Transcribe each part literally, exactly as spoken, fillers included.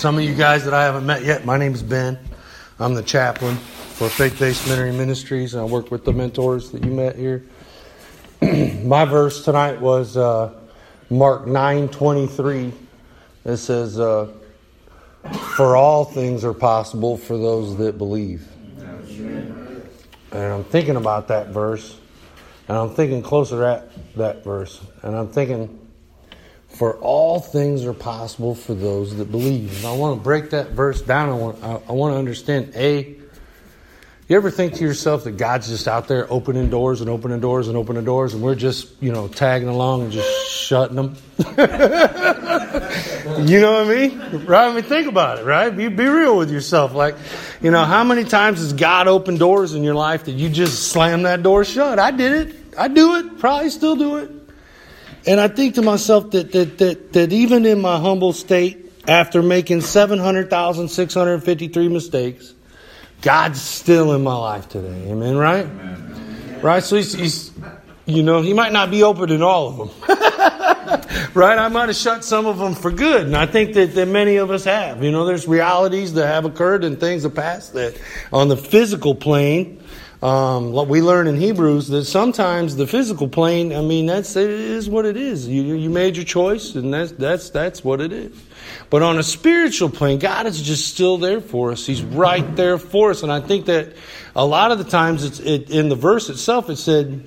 Some of you guys that I haven't met yet, my name is Ben. I'm the chaplain for Faith-Based Mentoring Ministries, and I work with the mentors that you met here. My verse tonight was uh, Mark nine twenty-three. It says, uh, "For all things are possible for those that believe." And I'm thinking about that verse, and I'm thinking closer at that verse, and I'm thinking, for all things are possible for those that believe. And I want to break that verse down. I want, I, I want to understand, A, you ever think to yourself that God's just out there opening doors and opening doors and opening doors, and we're just, you know, tagging along and just shutting them? You know what I mean? Right? I mean, think about it, right? Be, be real with yourself. Like, you know, how many times has God opened doors in your life that you just slam that door shut? I did it. I do it. Probably still do it. And I think to myself that that that, that even in my humble state, after making seven hundred thousand six hundred fifty-three mistakes, God's still in my life today. Amen, right? Amen. Right? So he's, he's, you know, he might not be opening all of them. Right? I might have shut some of them for good. And I think that, that many of us have. You know, there's realities that have occurred and things have passed that on the physical plane. Um, what we learn in Hebrews that sometimes the physical plane, I mean, that's it is what it is. You you made your choice, and that's that's that's what it is. But on a spiritual plane, God is just still there for us. He's right there for us, and I think that a lot of the times, it's it, in the verse itself, it said,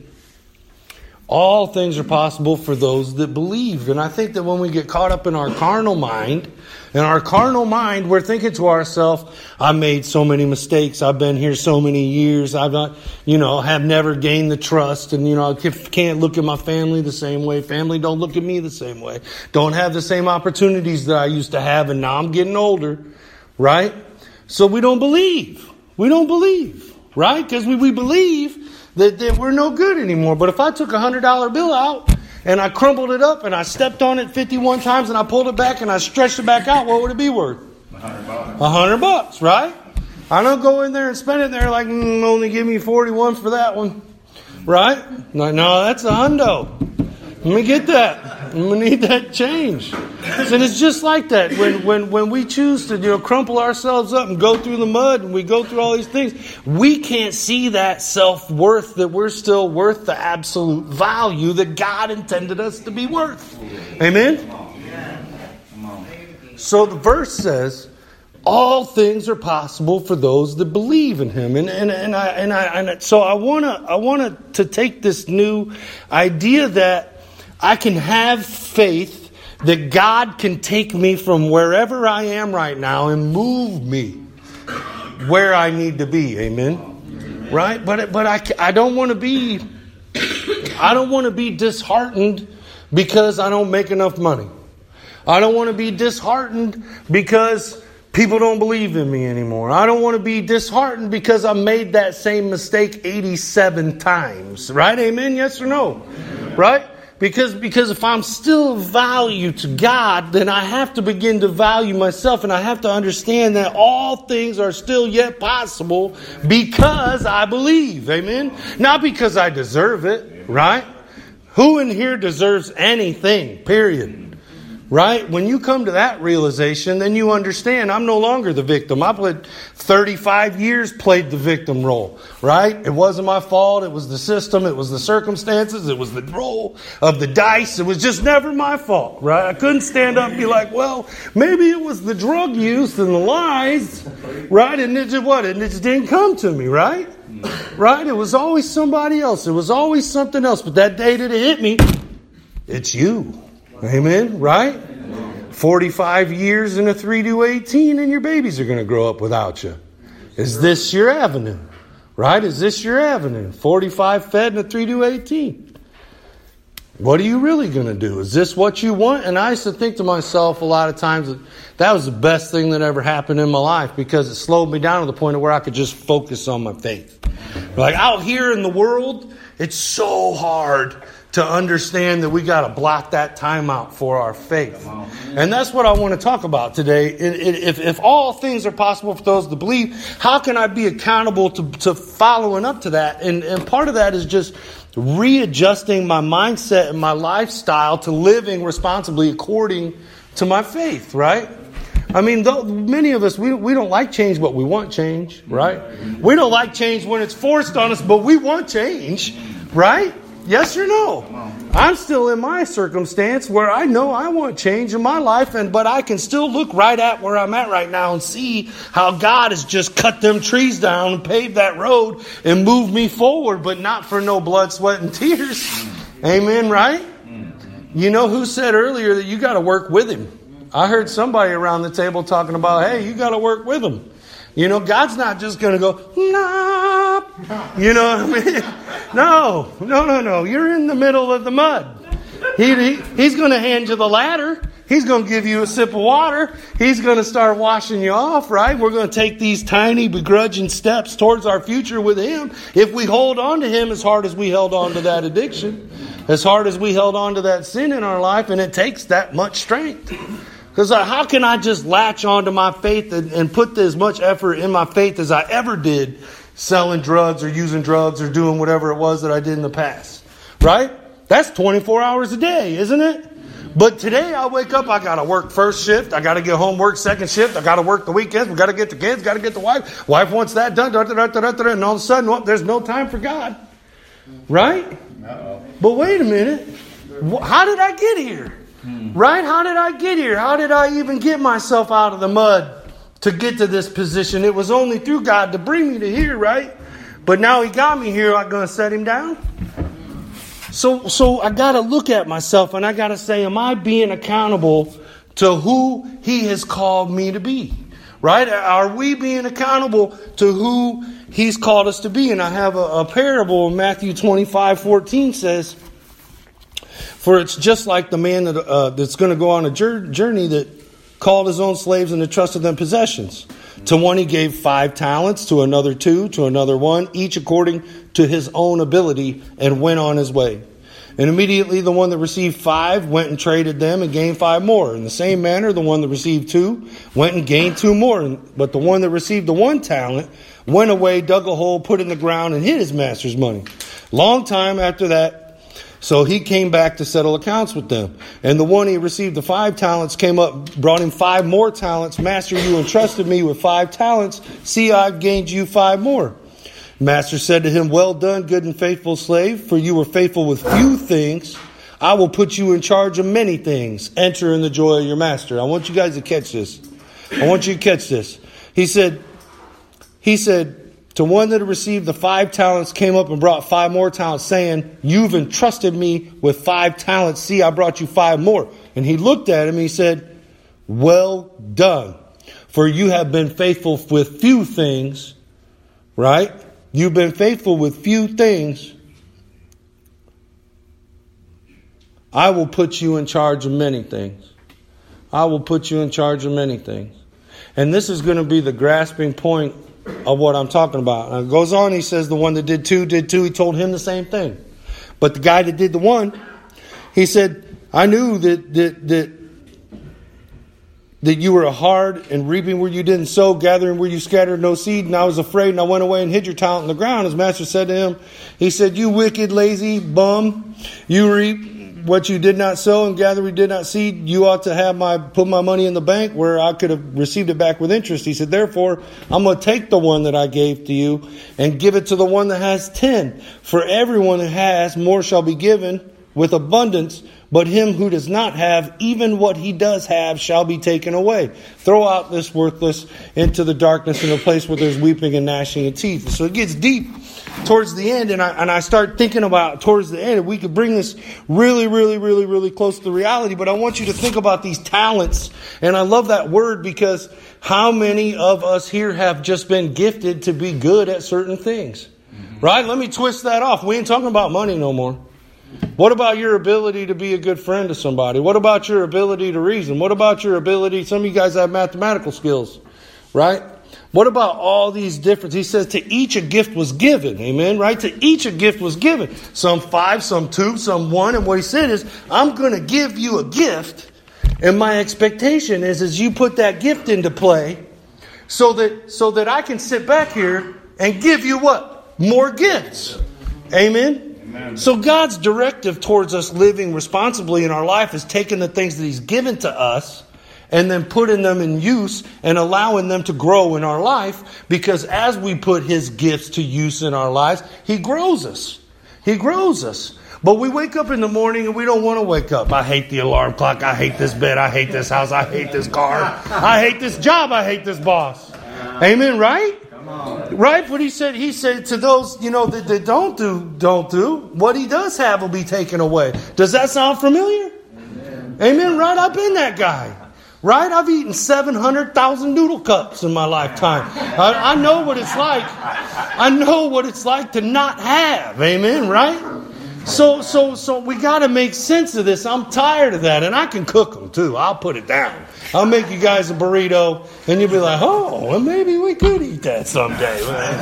"All things are possible for those that believe." And I think that when we get caught up in our carnal mind, in our carnal mind, we're thinking to ourselves, I made so many mistakes. I've been here so many years. I've not, you know, have never gained the trust. And, you know, I can't look at my family the same way. Family don't look at me the same way. Don't have the same opportunities that I used to have. And now I'm getting older, right? So we don't believe. We don't believe, right? Because we, we believe that, that we're no good anymore. But if I took a one hundred dollar bill out, and I crumpled it up, and I stepped on it fifty-one times, and I pulled it back, and I stretched it back out, what would it be worth? A hundred bucks. A hundred bucks, right? I don't go in there and spend it there like, mm, only give me forty-one for that one, right? No, no, that's a hundo. Let me get that. I'm going to need that change. And it's just like that. When, when, when we choose to, you know, crumple ourselves up and go through the mud and we go through all these things, we can't see that self-worth, that we're still worth the absolute value that God intended us to be worth. Amen? So the verse says, all things are possible for those that believe in Him. And and, and I and I and so I wanna I wanna to take this new idea that I can have faith that God can take me from wherever I am right now and move me where I need to be. Amen. Right? But but I, I don't want to be I don't want to be disheartened because I don't make enough money. I don't want to be disheartened because people don't believe in me anymore. I don't want to be disheartened because I made that same mistake eighty-seven times. Right? Amen? Yes or no? Right? Because because if I'm still of value to God, then I have to begin to value myself, and I have to understand that all things are still yet possible because I believe. Amen? Not because I deserve it, right? Who in here deserves anything, period? Right? When you come to that realization, then you understand I'm no longer the victim. I played thirty-five years, played the victim role. Right? It wasn't my fault. It was the system. It was the circumstances. It was the roll of the dice. It was just never my fault. Right? I couldn't stand up and be like, well, maybe it was the drug use and the lies. Right? And it just what? And it just didn't come to me. Right? Right? It was always somebody else. It was always something else. But that day that it hit me, it's you. Amen, right? forty-five years in a three to eighteen and your babies are going to grow up without you. Is this your avenue? Right? Is this your avenue? forty-five fed in a three to eighteen. What are you really going to do? Is this what you want? And I used to think to myself a lot of times that that was the best thing that ever happened in my life because it slowed me down to the point of where I could just focus on my faith. Like out here in the world, it's so hard to understand that we got to block that time out for our faith. And that's what I want to talk about today. If, if all things are possible for those that believe, how can I be accountable to, to following up to that? And, and part of that is just readjusting my mindset and my lifestyle to living responsibly according to my faith, right? I mean, though, many of us, we, we don't like change, but we want change, right? We don't like change when it's forced on us, but we want change, right? Yes or no? I'm still in my circumstance where I know I want change in my life, and but I can still look right at where I'm at right now and see how God has just cut them trees down and paved that road and moved me forward, but not for no blood, sweat, and tears. Amen, right? You know who said earlier that you got to work with Him? I heard somebody around the table talking about, hey, you got to work with Him. You know, God's not just going to go, nah. You know what I mean? No, no, no, no. You're in the middle of the mud. He, he, he's going to hand you the ladder. He's going to give you a sip of water. He's going to start washing you off, right? We're going to take these tiny, begrudging steps towards our future with Him. If we hold on to Him as hard as we held on to that addiction, as hard as we held on to that sin in our life, and it takes that much strength. Because how can I just latch onto my faith and, and put as much effort in my faith as I ever did selling drugs or using drugs or doing whatever it was that I did in the past? Right? That's twenty-four hours a day, isn't it? But today I wake up, I got to work first shift. I got to get home, work second shift. I got to work the weekends. We got to get the kids, got to get the wife. Wife wants that done. Da, da, da, da, da, and all of a sudden, well, there's no time for God. Right? Uh-oh. But wait a minute. How did I get here? Right? How did I get here? How did I even get myself out of the mud to get to this position? It was only through God to bring me to here, right? But now He got me here. I'm going to set Him down. So, so I got to look at myself and I got to say, am I being accountable to who He has called me to be? Right? Are we being accountable to who He's called us to be? And I have a, a parable in Matthew twenty-five fourteen says, for it's just like the man that, uh, that's going to go on a journey that called his own slaves and entrusted them possessions. To one he gave five talents, to another two, to another one, each according to his own ability, and went on his way. And immediately the one that received five went and traded them and gained five more. In the same manner, the one that received two went and gained two more. But the one that received the one talent went away, dug a hole, put it in the ground, and hid his master's money. Long time after that, so he came back to settle accounts with them. And the one he received the five talents came up, brought him five more talents. Master, you entrusted me with five talents. See, I've gained you five more. Master said to him, well done, good and faithful slave, for you were faithful with few things. I will put you in charge of many things. Enter in the joy of your master. I want you guys to catch this. I want you to catch this. He said, he said, to one that had received the five talents came up and brought five more talents, saying, you've entrusted me with five talents. See, I brought you five more. And he looked at him and he said, well done. For you have been faithful with few things, right? You've been faithful with few things. I will put you in charge of many things. I will put you in charge of many things. And this is going to be the grasping point of what I'm talking about. And it goes on, he says the one that did two, did two. He told him the same thing. But the guy that did the one, he said, I knew that that that, that you were hard and reaping where you didn't sow, gathering where you scattered no seed. And I was afraid and I went away and hid your talent in the ground. His master said to him, he said, you wicked, lazy bum, you reap what you did not sow and gather we did not seed. You ought to have my put my money in the bank where I could have received it back with interest. He said, therefore, I'm going to take the one that I gave to you and give it to the one that has ten. For everyone that has, more shall be given with abundance. But him who does not have, even what he does have, shall be taken away. Throw out this worthless into the darkness in a place where there's weeping and gnashing of teeth. So it gets deep towards the end, and I and I start thinking about towards the end, we could bring this really, really, really, really close to reality. But I want you to think about these talents, and I love that word because how many of us here have just been gifted to be good at certain things, mm-hmm. right? Let me twist that off. We ain't talking about money no more. What about your ability to be a good friend to somebody? What about your ability to reason? What about your ability? Some of you guys have mathematical skills, right? What about all these different? He says to each a gift was given. Amen. Right? To each a gift was given. Some five, some two, some one. And what he said is, I'm going to give you a gift. And my expectation is, is you put that gift into play so that, so that I can sit back here and give you what? More gifts. Amen. Amen. So God's directive towards us living responsibly in our life is taking the things that He's given to us and then putting them in use and allowing them to grow in our life, because as we put His gifts to use in our lives, He grows us. He grows us. But we wake up in the morning and we don't want to wake up. I hate the alarm clock. I hate this bed. I hate this house. I hate this car. I hate this job. I hate this boss. Amen, right? Right? But he said, he said to those, you know, that, that don't do, don't do, what He does have will be taken away. Does that sound familiar? Amen. Amen, right? I've been that guy. Right? I've eaten seven hundred thousand noodle cups in my lifetime. I, I know what it's like. I know what it's like to not have. Amen, right? So, so, so we got to make sense of this. I'm tired of that, and I can cook them too. I'll put it down. I'll make you guys a burrito, and you'll be like, "Oh, well, maybe we could eat that someday."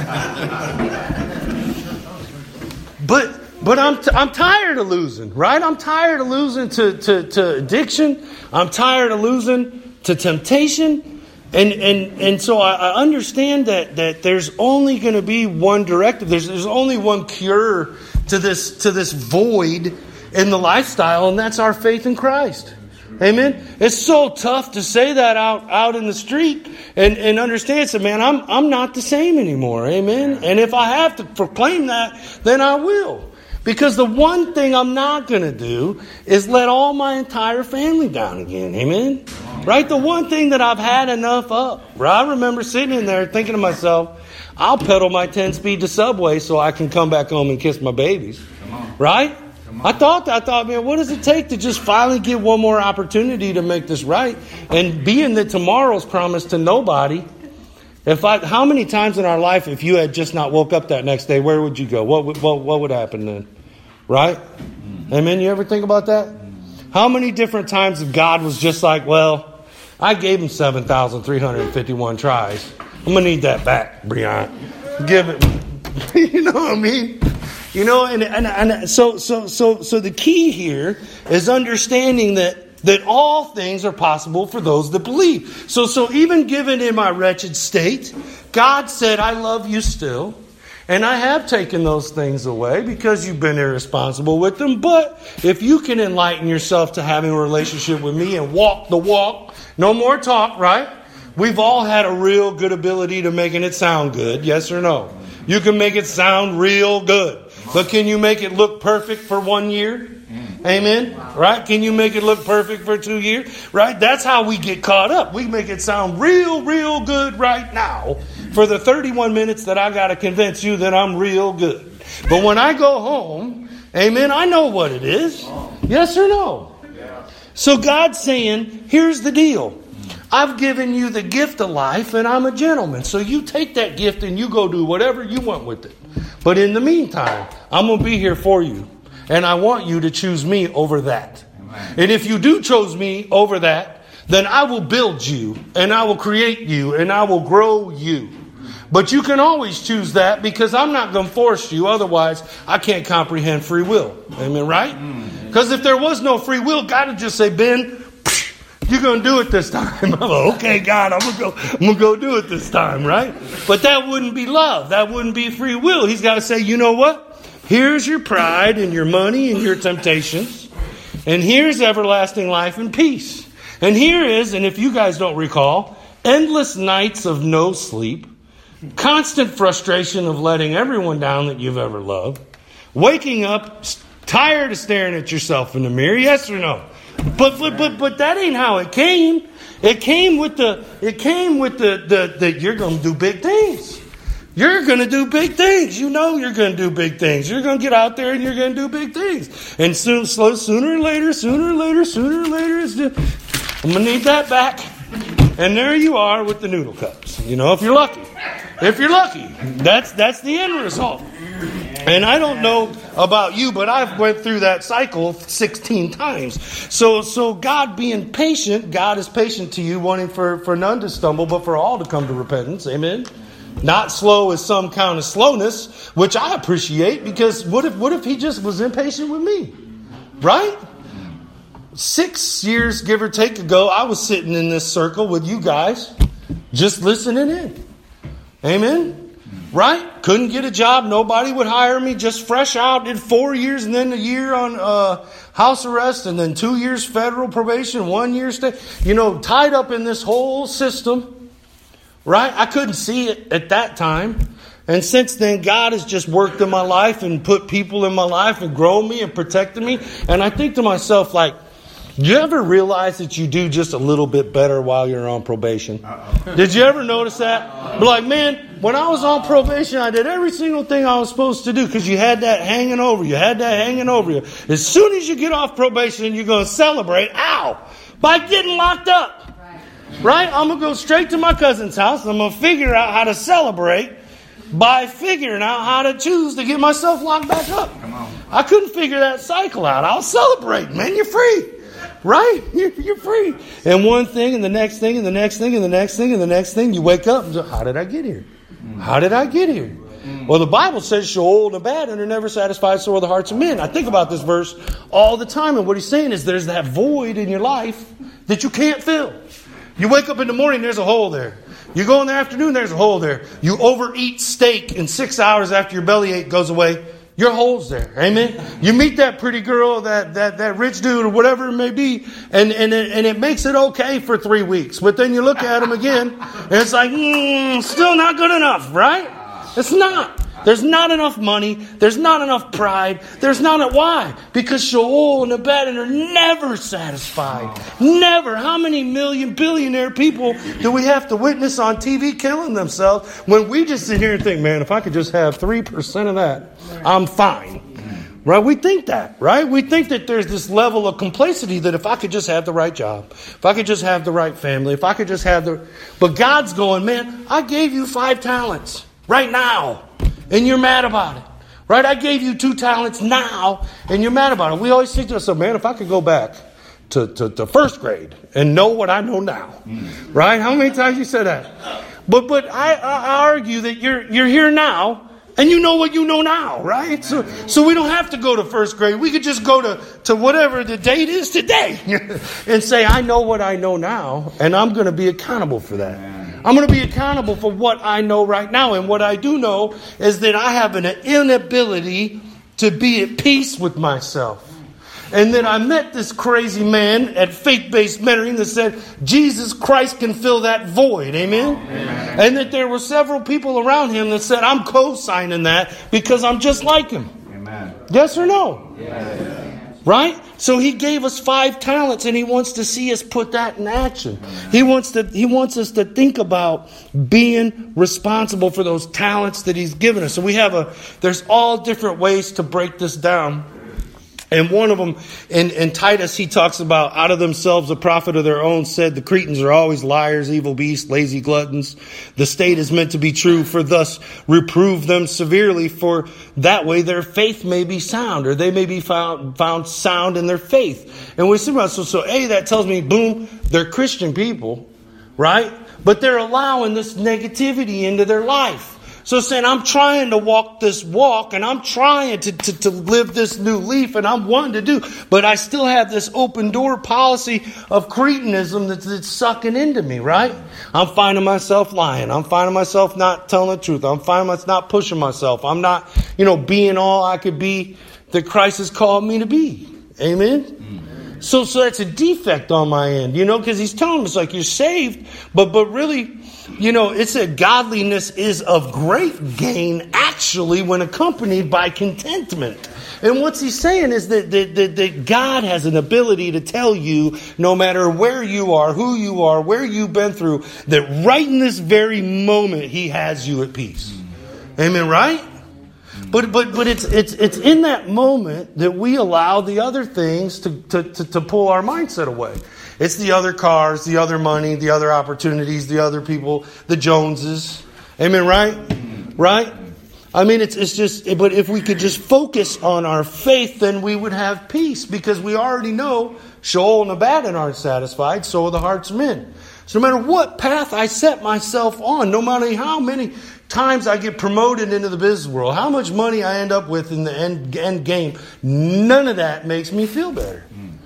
but, but I'm t- I'm tired of losing, right? I'm tired of losing to, to, to addiction. I'm tired of losing to temptation, and and and so I, I understand that that there's only going to be one directive. There's there's only one cure to this to this void in the lifestyle, and that's our faith in Christ. Amen. It's so tough to say that out, out in the street and, and understand, so man, I'm I'm not the same anymore. Amen. And if I have to proclaim that, then I will. Because the one thing I'm not going to do is let all my entire family down again. Amen. Right? The one thing that I've had enough of. Right? I remember sitting in there thinking to myself, I'll pedal my ten-speed to Subway so I can come back home and kiss my babies. Right? I thought, I thought, man, what does it take to just finally get one more opportunity to make this right? And being that tomorrow's promised to nobody, if I, how many times in our life, if you had just not woke up that next day, where would you go? What would, what, what would happen then? Right? Amen? You ever think about that? How many different times if God was just like, well, I gave him seven thousand three hundred fifty-one tries. I'm going to need that back, Brian. Give it. You know what I mean? You know, and, and, and so, so, so, so the key here is understanding that, that all things are possible for those that believe. So, so even given in my wretched state, God said, I love you still. And I have taken those things away because you've been irresponsible with them. But if you can enlighten yourself to having a relationship with me and walk the walk, no more talk, right? We've all had a real good ability to making it sound good. Yes or no? You can make it sound real good. But can you make it look perfect for one year? Amen? Right? Can you make it look perfect for two years? Right? That's how we get caught up. We make it sound real, real good right now for the thirty-one minutes that I got to convince you that I'm real good. But when I go home, amen, I know what it is. Yes or no? So God's saying, here's the deal. I've given you the gift of life and I'm a gentleman. So you take that gift and you go do whatever you want with it. But in the meantime, I'm going to be here for you. And I want you to choose me over that. Amen. And if you do choose me over that, then I will build you and I will create you and I will grow you. But you can always choose that because I'm not going to force you. Otherwise, I can't comprehend free will. Amen, right? Because if there was no free will, God would just say, Ben, you're going to do it this time. I'm like, okay, God, I'm going to go I'm going to go do it this time, right? But that wouldn't be love. That wouldn't be free will. He's got to say, you know what? Here's your pride and your money and your temptations. And here's everlasting life and peace. And here is, and if you guys don't recall, endless nights of no sleep, constant frustration of letting everyone down that you've ever loved, waking up tired of staring at yourself in the mirror, yes or no? But but but, but that ain't how it came. It came with the it came with the the, the you're going to do big things. You're going to do big things. You know you're going to do big things. You're going to get out there and you're going to do big things. And soon, slow, sooner or later, sooner or later, sooner or later, it's just, I'm going to need that back. And there you are with the noodle cups. You know, if you're lucky. If you're lucky. That's that's the end result. And I don't know about you, but I've went through that cycle sixteen times. So so God being patient, God is patient to you, wanting for, for none to stumble, but for all to come to repentance. Amen. Not slow as some count as slowness, which I appreciate, because what if what if he just was impatient with me? Right? Six years, give or take, ago, I was sitting in this circle with you guys, just listening in. Amen? Right? Couldn't get a job. Nobody would hire me. Just fresh out. Did four years and then a year on uh, house arrest and then two years federal probation, one year stay. You know, tied up in this whole system. Right? I couldn't see it at that time. And since then, God has just worked in my life and put people in my life and grown me and protected me. And I think to myself, like, do you ever realize that you do just a little bit better while you're on probation? Uh-oh. Did you ever notice that? But like, man, when I was on probation, I did every single thing I was supposed to do because you had that hanging over you. You had that hanging over you. As soon as you get off probation, you're going to celebrate, ow, by getting locked up. Right? I'm going to go straight to my cousin's house and I'm going to figure out how to celebrate by figuring out how to choose to get myself locked back up. Come on. I couldn't figure that cycle out. I'll celebrate, man. You're free. Right? You're free. And one thing and the next thing and the next thing and the next thing and the next thing. You wake up and say, how did I get here? How did I get here? Well, the Bible says, Sheol and Abaddon are never satisfied, so are the hearts of men. I think about this verse all the time. And what he's saying is there's that void in your life that you can't fill. You wake up in the morning, there's a hole there. You go in the afternoon, there's a hole there. You overeat steak and six hours after your bellyache goes away, your hole's there. Amen? You meet that pretty girl, that that that rich dude, or whatever it may be, and, and, it, and it makes it okay for three weeks. But then you look at him again, and it's like, mm, still not good enough, right? It's not. There's not enough money. There's not enough pride. There's not enough. Why? Because Sheol and Abaddon are never satisfied. Never. How many million billionaire people do we have to witness on T V killing themselves when we just sit here and think, man, if I could just have three percent of that, I'm fine. Right? We think that, right? We think that there's this level of complacency that if I could just have the right job, if I could just have the right family, if I could just have the... But God's going, man, I gave you five talents right now. And you're mad about it. Right? I gave you two talents now, and you're mad about it. We always think to ourselves, man, if I could go back to, to, to first grade and know what I know now. Mm. Right? How many times you said that? But but I, I argue that you're you're here now, and you know what you know now, right? So so we don't have to go to first grade. We could just go to, to whatever the date is today and say, I know what I know now, and I'm going to be accountable for that. I'm going to be accountable for what I know right now. And what I do know is that I have an inability to be at peace with myself. And then I met this crazy man at Faith-Based Mentoring that said, Jesus Christ can fill that void. Amen? Amen? And that there were several people around him that said, I'm co-signing that because I'm just like him. Amen. Yes or no? Yes. Right? So he gave us five talents and he wants to see us put that in action. He wants to, he wants us to think about being responsible for those talents that he's given us. So we have a, there's all different ways to break this down. And one of them, in, in Titus, he talks about out of themselves a prophet of their own said the Cretans are always liars, evil beasts, lazy gluttons. The state is meant to be true, for thus reprove them severely, for that way their faith may be sound, or they may be found found sound in their faith. And we see about so so A, that tells me, boom, they're Christian people, right? But they're allowing this negativity into their life. So saying, I'm trying to walk this walk and I'm trying to, to, to live this new leaf and I'm wanting to do, but I still have this open door policy of cretinism that's, that's sucking into me, right? I'm finding myself lying. I'm finding myself not telling the truth. I'm finding myself not pushing myself. I'm not, you know, being all I could be that Christ has called me to be. Amen? Mm-hmm. So, so that's a defect on my end, you know, because he's telling us like you're saved, but, but really, you know, it said godliness is of great gain, actually, when accompanied by contentment. And what's he saying is that, that, that, that God has an ability to tell you, no matter where you are, who you are, where you've been through, that right in this very moment, he has you at peace. Amen, right? But but but it's it's it's in that moment that we allow the other things to, to, to, to pull our mindset away. It's the other cars, the other money, the other opportunities, the other people, the Joneses. Amen, right? Right? I mean, it's it's just, but if we could just focus on our faith, then we would have peace because we already know Sheol and Abaddon aren't satisfied, so are the hearts of men. So no matter what path I set myself on, no matter how many times I get promoted into the business world, how much money I end up with in the end, end game, none of that makes me feel better.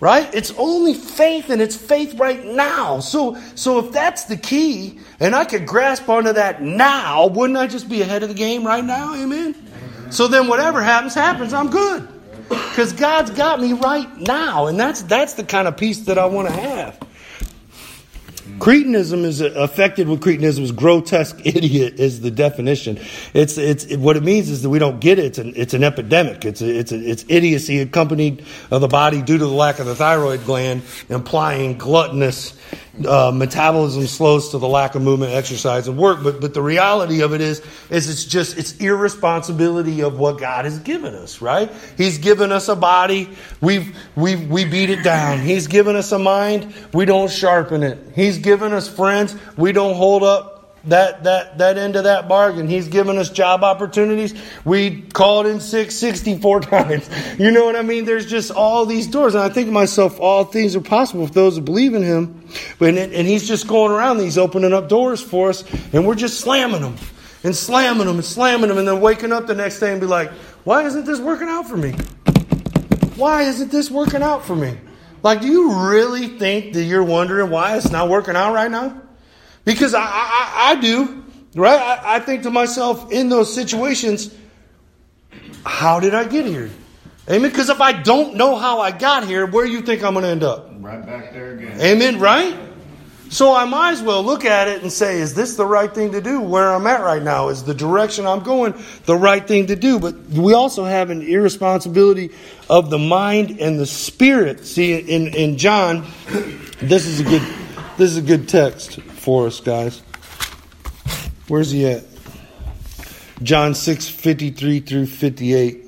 Right? It's only faith, and it's faith right now. So, so if that's the key, and I could grasp onto that now, wouldn't I just be ahead of the game right now? Amen? So then whatever happens, happens. I'm good. Because God's got me right now. And that's that's the kind of peace that I want to have. Cretinism is affected with Cretinism is grotesque idiot is the definition. It's it's it, what it means is that we don't get it. It's an it's an epidemic. It's a, it's a, it's idiocy accompanied of the body due to the lack of the thyroid gland, implying gluttonous uh, metabolism slows to the lack of movement, exercise, and work. But but the reality of it is is it's just it's irresponsibility of what God has given us. Right? He's given us a body. We've we we beat it down. He's given us a mind. We don't sharpen it. He's given us friends. We don't hold up that that that end of that bargain. He's given us job opportunities. We called in sick sixty-four times. You know what I mean? There's just all these doors. And I think to myself, all things are possible for those who believe in Him. But and He's just going around. He's opening up doors for us. And we're just slamming them. And slamming them and slamming them. And then waking up the next day and be like, why isn't this working out for me? Why isn't this working out for me? Like, do you really think that you're wondering why it's not working out right now? Because I I, I do, right? I, I think to myself in those situations, how did I get here? Amen? Because if I don't know how I got here, where do you think I'm going to end up? Right back there again. Amen, right? So I might as well look at it and say, is this the right thing to do where I'm at right now? Is the direction I'm going the right thing to do? But we also have an irresponsibility of the mind and the spirit. See, in, in John, this is a good this is a good text for us, guys. Where's he at? John six, fifty-three through fifty-eight.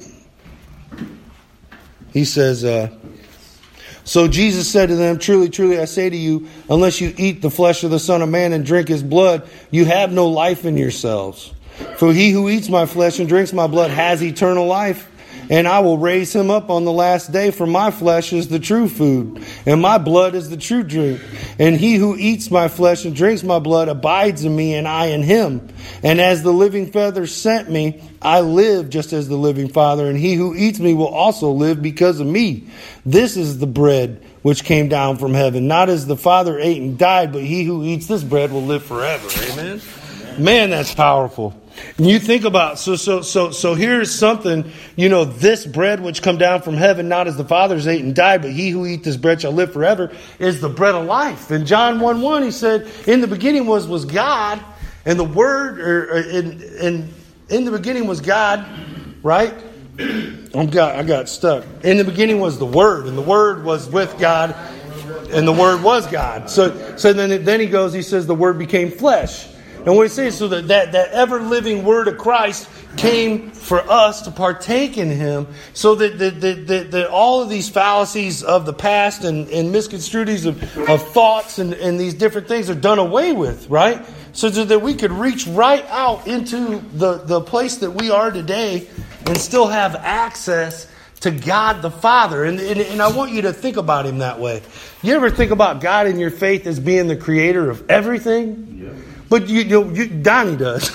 He says, uh, so Jesus said to them, truly, truly, I say to you, unless you eat the flesh of the Son of Man and drink His blood, you have no life in yourselves. For he who eats my flesh and drinks my blood has eternal life, and I will raise him up on the last day. For my flesh is the true food, and my blood is the true drink. And he who eats my flesh and drinks my blood abides in me, and I in him. And as the living Father sent me, I live just as the living Father, and he who eats me will also live because of me. This is the bread which came down from heaven, not as the Father ate and died, but he who eats this bread will live forever. Amen. Man, that's powerful. And you think about, so so so so here's something, you know, this bread which come down from heaven, not as the fathers ate and died, but he who eat this bread shall live forever, is the bread of life. In John one one, he said, in the beginning was was God, and the Word, or, or in, in in the beginning was God, right? I'm got I got stuck. In the beginning was the Word, and the Word was with God, and the Word was God. So so then then he goes, he says the Word became flesh. And what he says, so that, that, that ever-living Word of Christ came for us to partake in Him, so that, that, that, that, that all of these fallacies of the past and, and misconstruities of, of thoughts and, and these different things are done away with, right? So that we could reach right out into the, the place that we are today and still have access to God the Father. And, and, and I want you to think about Him that way. You ever think about God in your faith as being the creator of everything? Yeah. But you, you, you Donnie does.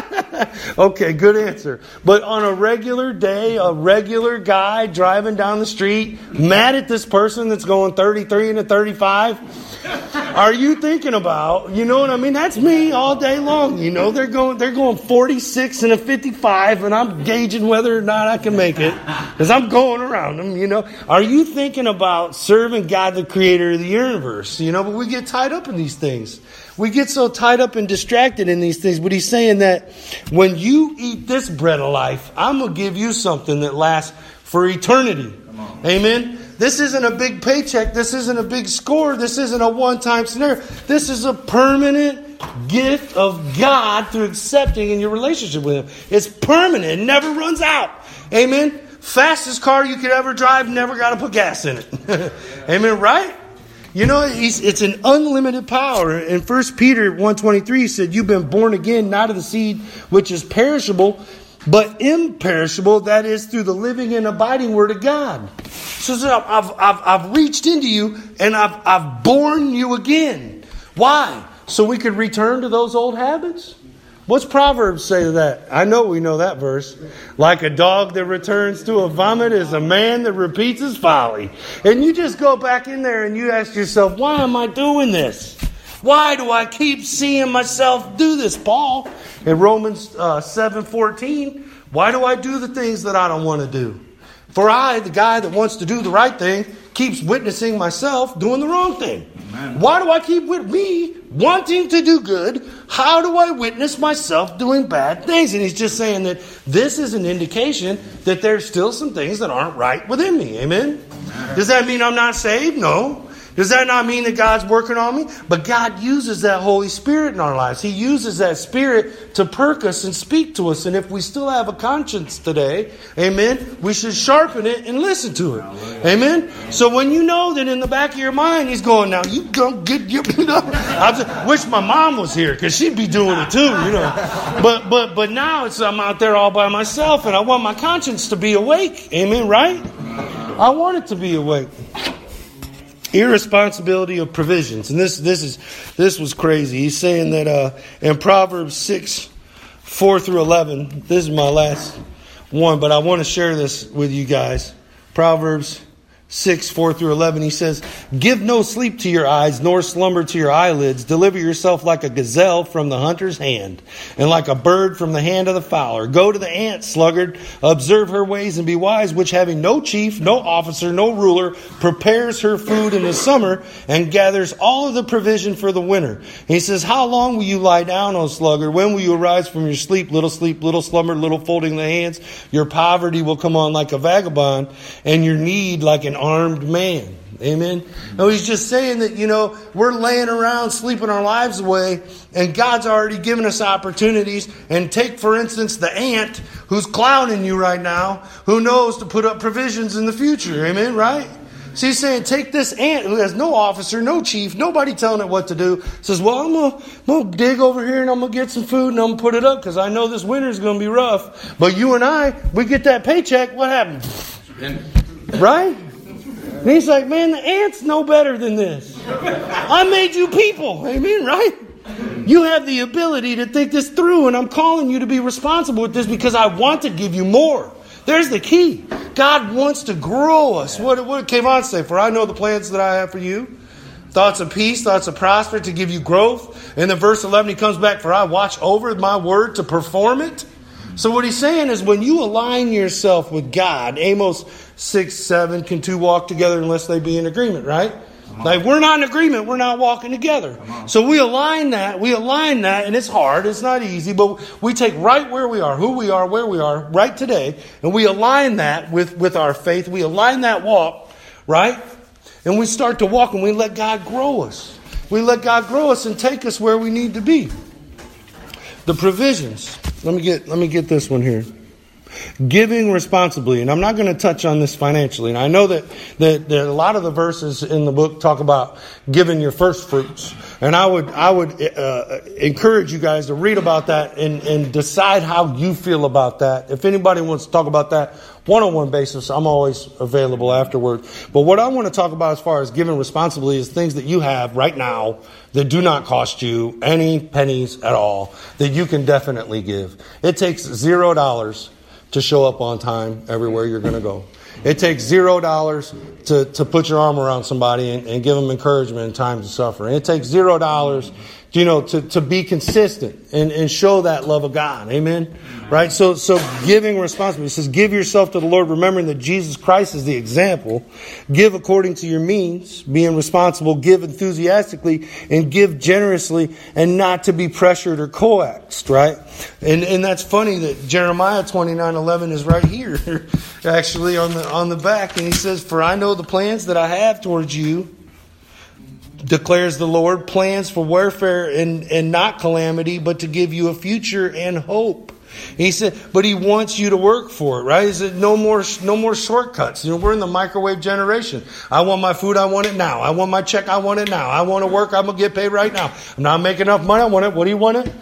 Okay, good answer. But on a regular day, a regular guy driving down the street, mad at this person that's going thirty-three and a thirty-five, are you thinking about, you know what I mean? That's me all day long. You know, they're going they're going forty-six and a fifty-five, and I'm gauging whether or not I can make it because I'm going around them, you know. Are you thinking about serving God, the creator of the universe? You know, but we get tied up in these things. We get so tied up and distracted in these things. But he's saying that when you eat this bread of life, I'm going to give you something that lasts for eternity. Amen? This isn't a big paycheck. This isn't a big score. This isn't a one-time scenario. This is a permanent gift of God through accepting in your relationship with Him. It's permanent. It never runs out. Amen? Fastest car you could ever drive, never got to put gas in it. Amen, right? You know, it's an unlimited power. In First Peter one twenty-three, he said, you've been born again, not of the seed which is perishable, but imperishable, that is, through the living and abiding Word of God. So, so I've, I've, I've reached into you, and I've, I've born you again. Why? So we could return to those old habits? What's Proverbs say to that? I know we know that verse. Like a dog that returns to a vomit is a man that repeats his folly. And you just go back in there and you ask yourself, why am I doing this? Why do I keep seeing myself do this, Paul? In Romans uh, seven fourteen, why do I do the things that I don't want to do? For I, the guy that wants to do the right thing, keeps witnessing myself doing the wrong thing. Amen. Why do I keep with me wanting to do good? How do I witness myself doing bad things? And he's just saying that this is an indication that there's still some things that aren't right within me. Amen? Amen. Does that mean I'm not saved? No. Does that not mean that God's working on me? But God uses that Holy Spirit in our lives. He uses that Spirit to perk us and speak to us. And if we still have a conscience today, amen, we should sharpen it and listen to it. Amen? So when you know that in the back of your mind, He's going, now you go get your, you know. I just wish my mom was here because she'd be doing it too, you know. But but but now it's I'm out there all by myself and I want my conscience to be awake. Amen, right? I want it to be awake. Irresponsibility of provisions. And this this is this was crazy. He's saying that uh, in Proverbs six, four through eleven, this is my last one, but I want to share this with you guys. Proverbs six, four through eleven, he says, give no sleep to your eyes, nor slumber to your eyelids. Deliver yourself like a gazelle from the hunter's hand, and like a bird from the hand of the fowler. Go to the ant, sluggard, observe her ways and be wise, which having no chief, no officer, no ruler, prepares her food in the summer and gathers all of the provision for the winter. And he says, how long will you lie down, O sluggard? When will you arise from your sleep? Little sleep, little slumber, little folding the hands. Your poverty will come on like a vagabond, and your need like an armed man. Amen. No, he's just saying that, you know, we're laying around sleeping our lives away, and God's already given us opportunities. And take, for instance, the ant who's clowning you right now, who knows to put up provisions in the future. Amen, right? So he's saying, take this ant who has no officer, no chief, nobody telling it what to do. Says, well, I'm going to dig over here and I'm going to get some food and I'm going to put it up because I know this winter is going to be rough. But you and I, we get that paycheck, what happens? Right? And he's like, man, the ants know better than this. I made you people. Amen, right? You have the ability to think this through, and I'm calling you to be responsible with this because I want to give you more. There's the key. God wants to grow us. What, what did Kevon say? For I know the plans that I have for you. Thoughts of peace, thoughts of prosper, to give you growth. And then verse eleven, he comes back, for I watch over my word to perform it. So what he's saying is when you align yourself with God, Amos six, seven, can two walk together unless they be in agreement, right? Like we're not in agreement, we're not walking together. So we align that, we align that, and it's hard, it's not easy, but we take right where we are, who we are, where we are, right today, and we align that with, with our faith. We align that walk, right? And we start to walk and we let God grow us. We let God grow us and take us where we need to be. The provisions. Let me get let me get this one here. Giving responsibly. And I'm not going to touch on this financially. And I know that, that, that a lot of the verses in the book talk about giving your first fruits. And I would I would uh, encourage you guys to read about that and, and decide how you feel about that. If anybody wants to talk about that one-on-one basis, I'm always available afterward. But what I want to talk about as far as giving responsibly is things that you have right now that do not cost you any pennies at all, that you can definitely give. It takes zero dollars to show up on time everywhere you're going to go. It takes zero dollars to, to put your arm around somebody and, and give them encouragement in times of suffering. It takes zero dollars, you know, to, to be consistent and, and show that love of God. Amen? Right? So, so giving responsibly. It says, give yourself to the Lord, remembering that Jesus Christ is the example. Give according to your means, being responsible. Give enthusiastically and give generously, and not to be pressured or coaxed, right? And and that's funny that Jeremiah twenty-nine eleven is right here, actually on the on the back, and he says, "For I know the plans that I have towards you, declares the Lord, plans for warfare and, and not calamity, but to give you a future and hope." He said, but he wants you to work for it, right? He said, no more, no more shortcuts. You know, we're in the microwave generation. I want my food, I want it now. I want my check, I want it now. I want to work, I'm going to get paid right now. I'm not making enough money, I want it. What do you want it?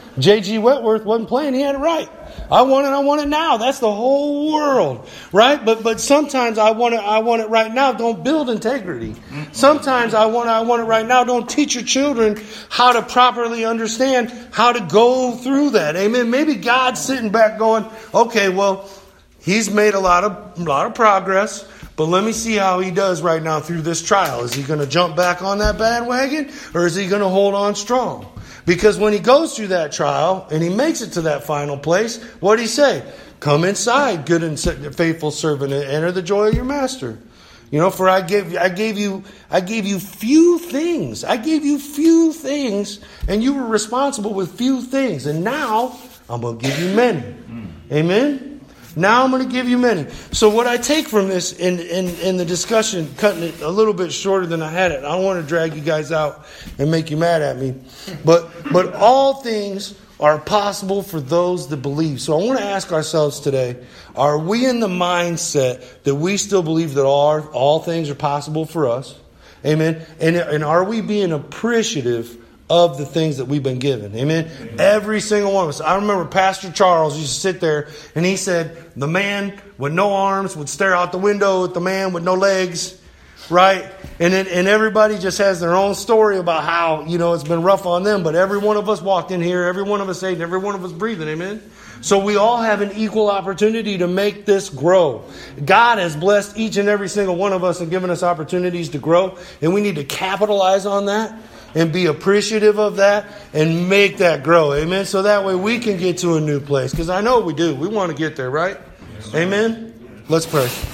J G Wentworth wasn't playing. He had it right. I want it. I want it now. That's the whole world, right? But but sometimes I want it. I want it right now. Don't build integrity. Sometimes I want. I want it right now. Don't teach your children how to properly understand how to go through that. Amen. Maybe God's sitting back going, okay, well, He's made a lot of a lot of progress. But let me see how he does right now through this trial. Is he going to jump back on that bandwagon, or is he going to hold on strong? Because when he goes through that trial and he makes it to that final place, what did he say? Come inside, good and faithful servant, and enter the joy of your master. You know, for I gave I gave you I gave you few things. I gave you few things, and you were responsible with few things. And now I'm going to give you many. Amen. Now I'm going to give you many. So what I take from this in, in, in the discussion, cutting it a little bit shorter than I had it. I don't want to drag you guys out and make you mad at me. But but all things are possible for those that believe. So I want to ask ourselves today, are we in the mindset that we still believe that all, all things are possible for us? Amen. And, and are we being appreciative of the things that we've been given? Amen. Amen. Every single one of us. I remember Pastor Charles used to sit there and he said, the man with no arms would stare out the window at the man with no legs, right? And then, and everybody just has their own story about how, you know, it's been rough on them. But every one of us walked in here, every one of us ate, every one of us breathing. Amen. So we all have an equal opportunity to make this grow. God has blessed each and every single one of us and given us opportunities to grow. And we need to capitalize on that and be appreciative of that and make that grow. Amen. So that way we can get to a new place. Because I know we do. We want to get there, right? Yes, amen. Let's pray.